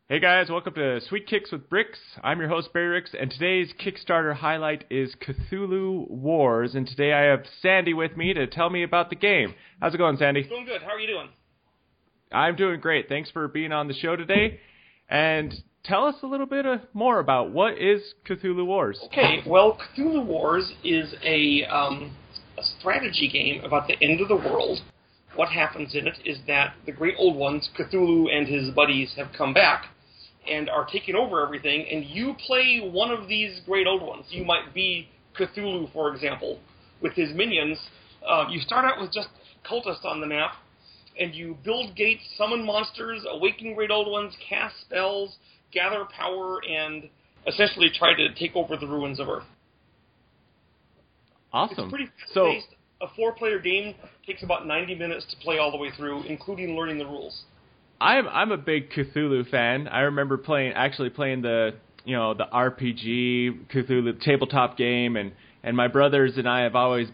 Hey guys, welcome to Sweet Kicks with Bricks. I'm your host Barry Ricks, and today's Kickstarter highlight is Cthulhu Wars. And today I have Sandy with me to tell me about the game. How's it going, Sandy? Doing good. How are you doing? I'm doing great. Thanks for being on the show today. And tell us a little bit more about what is Cthulhu Wars. Okay, well, Cthulhu Wars is a strategy game about the end of the world. What happens in it is that the Great Old Ones, Cthulhu and his buddies, have come back and are taking over everything, and you play one of these Great Old Ones. You might be Cthulhu, for example, with his minions. You start out with just cultists on the map, and you build gates, summon monsters, awaken Great Old Ones, cast spells, gather power, and essentially try to take over the ruins of Earth. Awesome. It's pretty fast-paced. A 4-player game takes about 90 minutes to play all the way through, including learning the rules. I'm a big Cthulhu fan. I remember playing the RPG Cthulhu tabletop game, and my brothers and I have always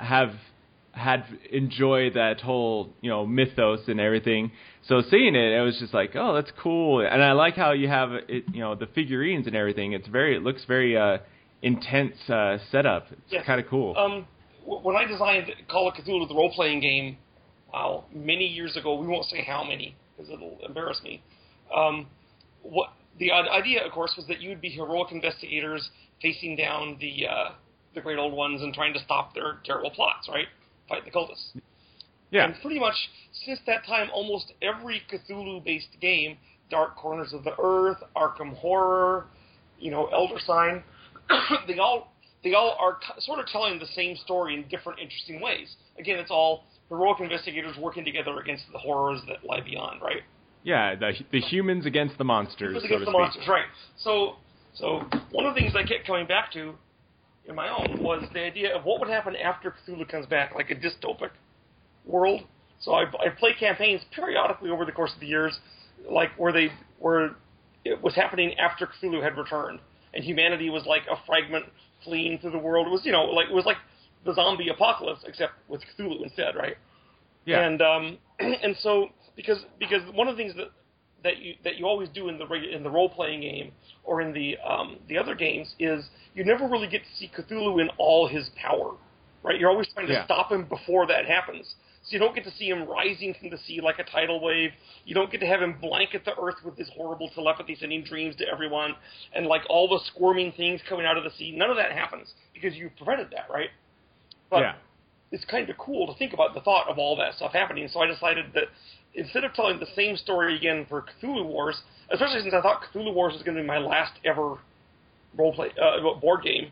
enjoyed that whole mythos and everything. So seeing it was just like, oh, that's cool. And I like how you have it, the figurines and everything. It looks very intense setup. It's kind of cool. When I designed Call of Cthulhu, the role-playing game, many years ago, we won't say how many, because it'll embarrass me. What the idea, of course, was that you would be heroic investigators facing down the Great Old Ones and trying to stop their terrible plots, right? Fight the cultists. Yeah. And pretty much since that time, almost every Cthulhu-based game, Dark Corners of the Earth, Arkham Horror, Elder Sign, they all are sort of telling the same story in different interesting ways. Again, it's all heroic investigators working together against the horrors that lie beyond, right? Yeah, the humans against the monsters, so to speak. Monsters, right. So one of the things I kept coming back to in my own was the idea of what would happen after Cthulhu comes back, like a dystopic world. So I play campaigns periodically over the course of the years, like where it was happening after Cthulhu had returned, and humanity was like a fragment fleeing through the world. It was like the zombie apocalypse, except with Cthulhu instead, right? Yeah. And so because one of the things that you always do in the role playing game or in the other games is you never really get to see Cthulhu in all his power, right? You're always trying to stop him before that happens. So you don't get to see him rising from the sea like a tidal wave. You don't get to have him blanket the earth with his horrible telepathy, sending dreams to everyone, and like all the squirming things coming out of the sea. None of that happens because you prevented that, right? But it's kind of cool to think about the thought of all that stuff happening. So I decided that instead of telling the same story again for Cthulhu Wars, especially since I thought Cthulhu Wars was going to be my last ever roleplay board game,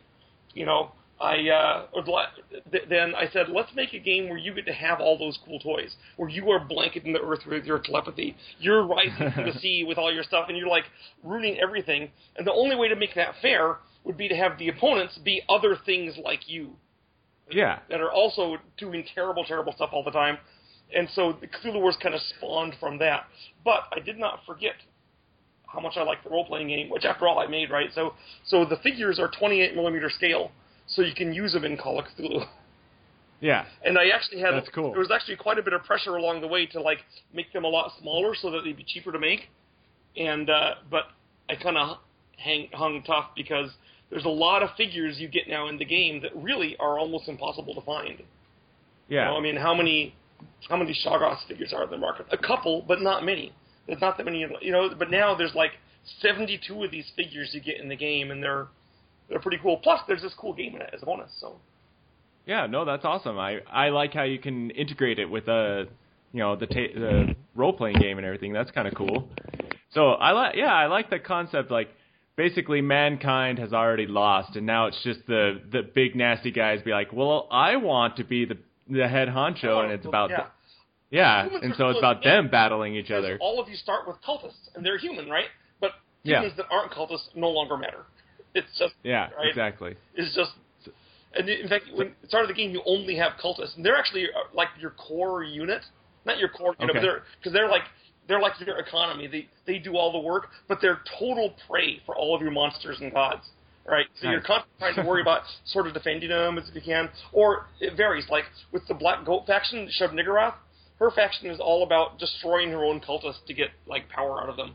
then I said, let's make a game where you get to have all those cool toys, where you are blanketing the earth with your telepathy, you're rising from the sea with all your stuff, and you're like ruining everything. And the only way to make that fair would be to have the opponents be other things like you. Yeah. That are also doing terrible, terrible stuff all the time. And so the Cthulhu Wars kind of spawned from that. But I did not forget how much I like the role-playing game, which after all I made, right? So the figures are 28mm scale, so you can use them in Call of Cthulhu. Yeah. And I actually had... That's cool. There was actually quite a bit of pressure along the way to, make them a lot smaller so that they'd be cheaper to make. And, but I kind of hung tough because there's a lot of figures you get now in the game that really are almost impossible to find. Yeah. How many Shoggoth figures are in the market? A couple, but not many. There's not that many, but now there's 72 of these figures you get in the game, and they're pretty cool. Plus, there's this cool game in it as a bonus, so. Yeah, no, that's awesome. I like how you can integrate it with the role-playing game and everything. That's kind of cool. So I like the concept, basically mankind has already lost, and now it's just the big nasty guys be like, well, I want to be the head honcho, and it's about and so it's about them battling each other. All of you start with cultists, and they're human, right? But humans that aren't cultists no longer matter. It's just right? Exactly. It's just, and in fact, when at the start of the game, you only have cultists, and they're actually like your core unit, not your core unit, but they're like your economy. They do all the work, but they're total prey for all of your monsters and gods. Right, so you're constantly trying to worry about sort of defending them as you can, or it varies. Like with the Black Goat faction, Shub Niggurath, her faction is all about destroying her own cultists to get power out of them.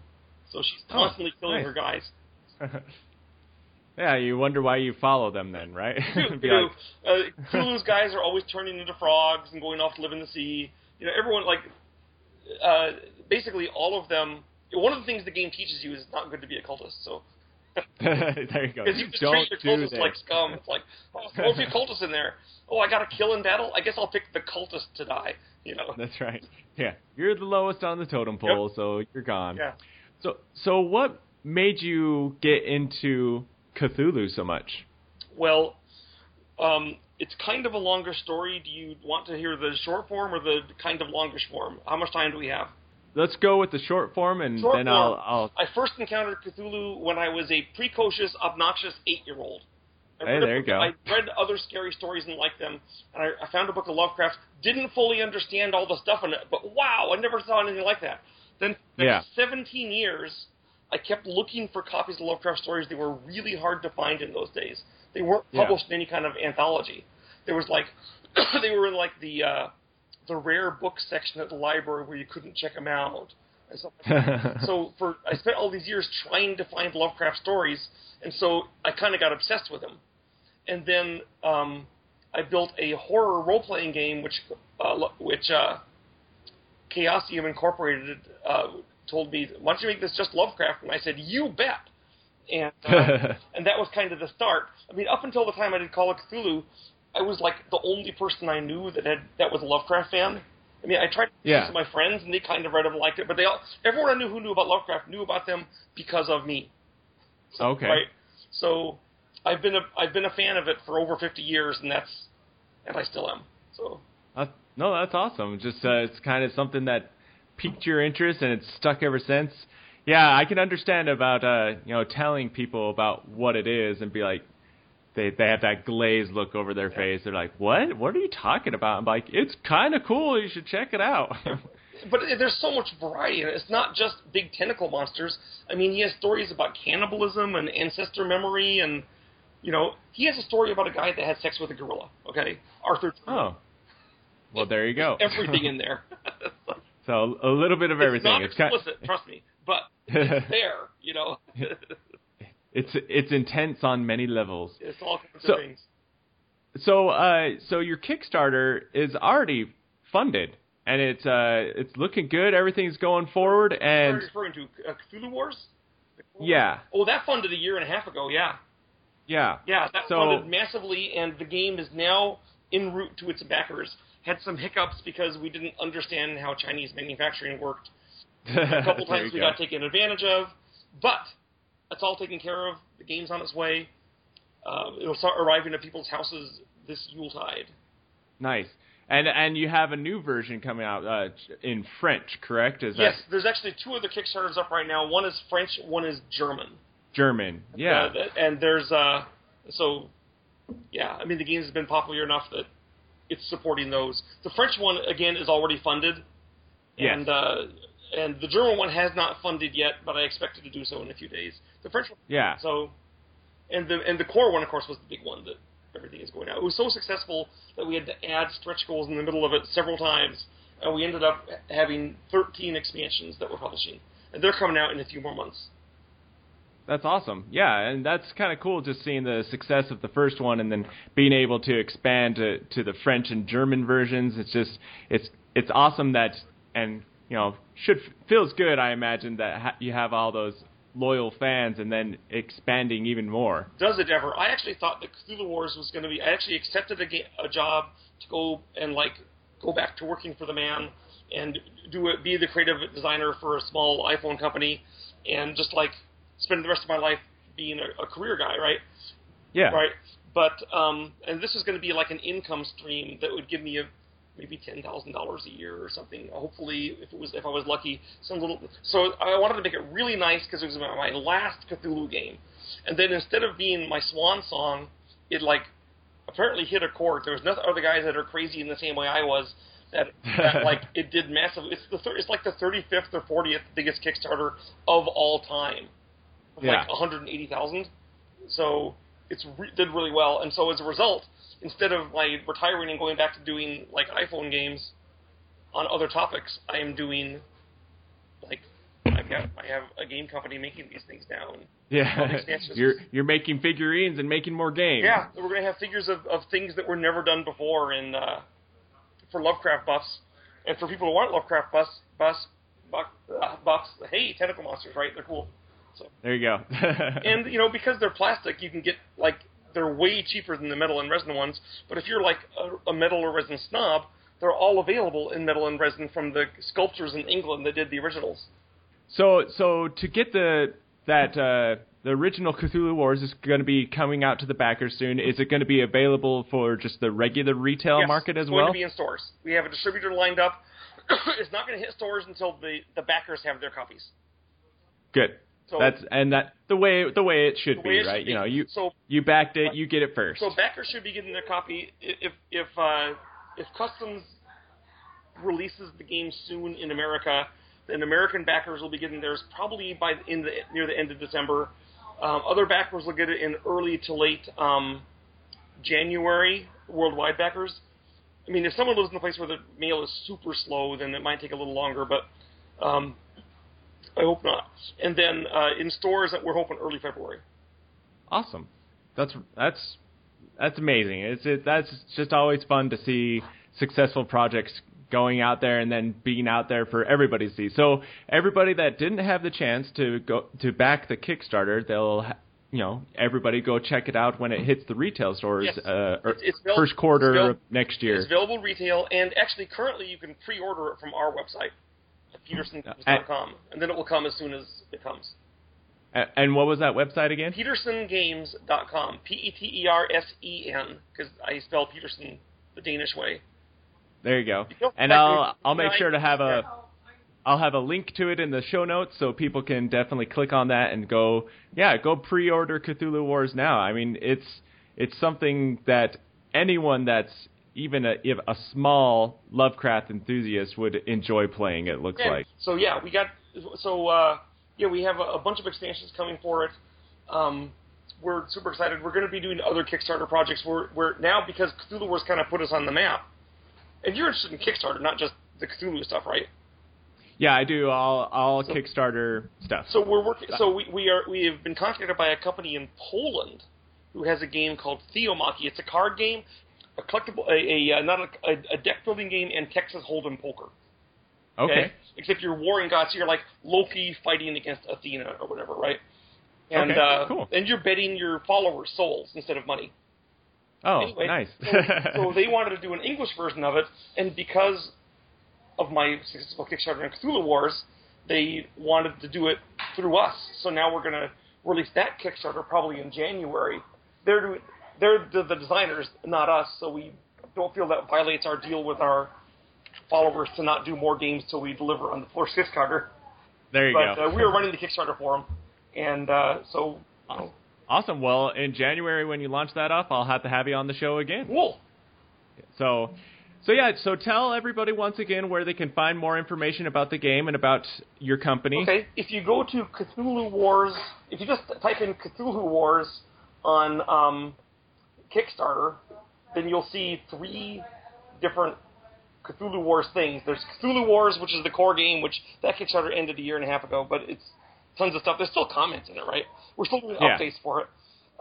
So she's constantly killing nice. her guys. Yeah, you wonder why you follow them then, right? You know, Cthulhu's guys are always turning into frogs and going off to live in the sea. You know, everyone, like, basically all of them. One of the things the game teaches you is it's not good to be a cultist. So there you go. because you just treat your cultists like scum. It's like, oh, throw a few cultists in there. Oh, I got to kill in battle. I guess I'll pick the cultist to die. You know. That's right. Yeah, you're the lowest on the totem pole, so you're gone. Yeah. So what made you get into Cthulhu so much? Well, it's kind of a longer story. Do you want to hear the short form or the kind of longish form? How much time do we have? Let's go with the short form, and then I'll... I first encountered Cthulhu when I was a precocious, obnoxious 8-year-old. Hey, there you go. I read other scary stories and liked them, and I found a book of Lovecraft, didn't fully understand all the stuff in it, but wow, I never saw anything like that. Then, for 17 years, I kept looking for copies of Lovecraft stories. They were really hard to find in those days. They weren't published in any kind of anthology. There was like, they were in like the rare book section at the library where you couldn't check them out. And stuff like that. So I spent all these years trying to find Lovecraft stories, and so I kind of got obsessed with them. And then I built a horror role-playing game, which Chaosium Incorporated told me, why don't you make this just Lovecraft? And I said, you bet. And and that was kind of the start. I mean, up until the time I did Call of Cthulhu, I was like the only person I knew that was a Lovecraft fan. I mean, I tried to teach my friends, and they kind of read them and liked it, but everyone I knew who knew about Lovecraft knew about them because of me. So, okay. Right? So I've been a fan of it for over 50 years, and I still am. So. No, that's awesome. Just it's kind of something that piqued your interest, and it's stuck ever since. Yeah, I can understand about telling people about what it is and be like, they have that glazed look over their face. They're like, what? What are you talking about? I'm like, it's kind of cool. You should check it out. But there's so much variety in it. It's not just big tentacle monsters. I mean, he has stories about cannibalism and ancestor memory, and he has a story about a guy that had sex with a gorilla. Okay, Arthur. Oh. Well, there you go. Everything in there. So a little bit of everything. It's not explicit, trust me, but it's there, It's intense on many levels. It's all kinds of things. So your Kickstarter is already funded, and it's looking good. Everything's going forward. And what are you referring to Cthulhu Wars? Yeah. Oh, that funded a year and a half ago. Yeah. Yeah. Yeah, that funded massively, and the game is now en route to its backers. Had some hiccups because we didn't understand how Chinese manufacturing worked. A couple times we got taken advantage of, but that's all taken care of. The game's on its way. It'll start arriving at people's houses this Yuletide. Nice. And you have a new version coming out in French, correct? Yes, there's actually 2 other Kickstarters up right now. One is French, one is German. German, yeah. And there's, I mean, the game has been popular enough that it's supporting those. The French one, again, is already funded. Yes. And the German one has not funded yet, but I expect it to do so in a few days. The French one, yeah. So, and the core one, of course, was the big one that everything is going out. It was so successful that we had to add stretch goals in the middle of it several times, and we ended up having 13 expansions that we're publishing, and they're coming out in a few more months. That's awesome. Yeah, and that's kind of cool just seeing the success of the first one and then being able to expand to the French and German versions. It's just it's awesome that, and feels good, I imagine, that you have all those loyal fans and then expanding even more. Does it ever? I actually thought that Cthulhu Wars was going to be... I actually accepted a job to go and go back to working for the man and be the creative designer for a small iPhone company and just spend the rest of my life being a career guy, right? Yeah. Right. But and this is going to be like an income stream that would give me maybe $10,000 a year or something. Hopefully, if I was lucky, So I wanted to make it really nice because it was my last Cthulhu game, and then instead of being my swan song, it apparently hit a chord. There was no other guys that are crazy in the same way I was. That it did massive. It's like the 35th or 40th biggest Kickstarter of all time. Like 180,000. So it did really well. And so as a result, instead of retiring and going back to doing iPhone games on other topics, I am doing I have a game company making these things now. And Yeah, you're making figurines and making more games. Yeah, we're going to have figures of things that were never done before, and for Lovecraft buffs, and for people who aren't Lovecraft buffs, hey, tentacle monsters, right? They're cool. So there you go. And because they're plastic, you can get they're way cheaper than the metal and resin ones. But if you're like a metal or resin snob, they're all available in metal and resin from the sculptors in England that did the originals. So to get the original Cthulhu Wars is going to be coming out to the backers soon. Is it going to be available for just the regular retail market as well? It's going to be in stores. We have a distributor lined up. It's not going to hit stores until the backers have their copies. Good. So that's the way it should be, right? You backed it, you get it first. So backers should be getting their copy. If Customs releases the game soon in America, then American backers will be getting theirs probably near the end of December. Other backers will get it in early to late January. Worldwide backers. I mean, if someone lives in a place where the mail is super slow, then it might take a little longer, but I hope not. And then in stores, we're hoping early February. Awesome. That's amazing. That's just always fun to see successful projects going out there and then being out there for everybody to see. So everybody that didn't have the chance to back the Kickstarter, they'll everybody go check it out when it hits the retail stores. Yes. First quarter of next year. It's available retail, and actually currently you can pre-order it from our website at petersongames.com, and then it will come as soon as it comes. And what was that website again? petersongames.com. Petersen, because I spell Peterson the Danish way. There you go. And I'll make sure to have I'll have a link to it in the show notes so people can definitely click on that and go pre-order Cthulhu Wars now. I mean, it's something that anyone that's even a small Lovecraft enthusiast would enjoy playing, it looks like. So we have a bunch of expansions coming for it. We're super excited. We're going to be doing other Kickstarter projects. We're now, because Cthulhu Wars kind of put us on the map. And you're interested in Kickstarter, not just the Cthulhu stuff, right? Yeah, I do all Kickstarter stuff. So we're working. So we have been contacted by a company in Poland who has a game called Theomachy. It's a card game, a collectible, a deck building game, and Texas Hold'em poker. Okay. Except you're warring gods, so you're like Loki fighting against Athena or whatever, right? And cool. And you're betting your followers' souls instead of money. Oh, anyway, nice. so they wanted to do an English version of it, and because of my successful Kickstarter on Cthulhu Wars, they wanted to do it through us. So now we're going to release that Kickstarter probably in January. They're the designers, not us, so we don't feel that violates our deal with our followers to not do more games till we deliver on the first Kickstarter. There you go. But we are running the Kickstarter for them, and so... Awesome. Well, in January when you launch that up, I'll have to have you on the show again. Cool. So tell everybody once again where they can find more information about the game and about your company. Okay, if you go to Cthulhu Wars, if you just type in Cthulhu Wars on Kickstarter, then you'll see 3 different Cthulhu Wars things. There's Cthulhu Wars, which is the core game, which that Kickstarter ended a year and a half ago, but it's tons of stuff. There's still comments in it, right? We're still doing updates for it.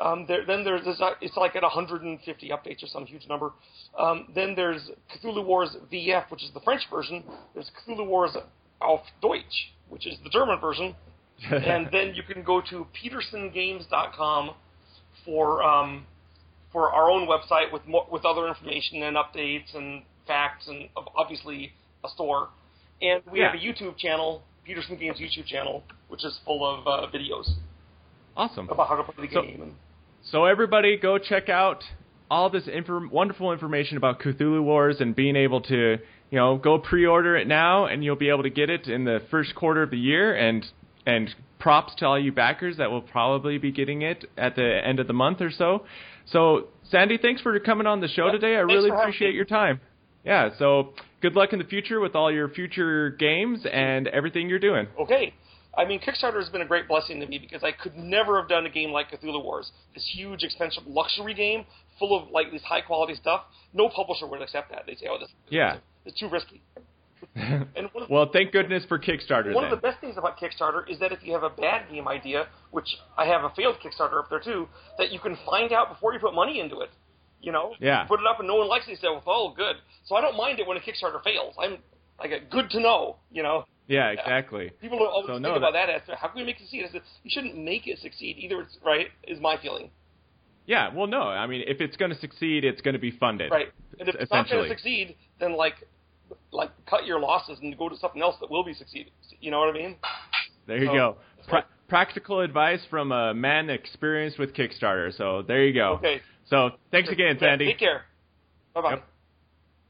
It's like at 150 updates or some huge number. Then there's Cthulhu Wars VF, which is the French version. There's Cthulhu Wars auf Deutsch, which is the German version. And then you can go to petersengames.com for our own website with other information and updates and facts and obviously a store. And we have a YouTube channel, Petersen Games YouTube channel, which is full of videos. Awesome. About how to play the game. So everybody go check out all this wonderful information about Cthulhu Wars and being able to, go pre-order it now and you'll be able to get it in the first quarter of the year. And props to all you backers that will probably be getting it at the end of the month or so. So, Sandy, thanks for coming on the show today. I really appreciate your time. Yeah, so good luck in the future with all your future games and everything you're doing. Okay. I mean, Kickstarter has been a great blessing to me because I could never have done a game like Cthulhu Wars, this huge, expensive luxury game full of this high-quality stuff. No publisher would accept that. They'd say, "Oh, this is too risky." And well, thank goodness for Kickstarter. One of the best things about Kickstarter is that if you have a bad game idea, which I have a failed Kickstarter up there too, that you can find out before you put money into it. You know, yeah. You put it up and no one likes it. You say, "Oh, good." So I don't mind it when a Kickstarter fails. I get good to know. You know. Yeah, exactly. People don't always think about that aspect. How can we make it succeed? I said, you shouldn't make it succeed. Either it's right, is my feeling. Yeah, well, no. I mean, if it's going to succeed, it's going to be funded. Right. And if it's not going to succeed, then like cut your losses and go to something else that will be succeeding. You know what I mean? There you go. Practical advice from a man experienced with Kickstarter. So there you go. Okay. So thanks again, Sandy. Take care. Bye-bye. Yep.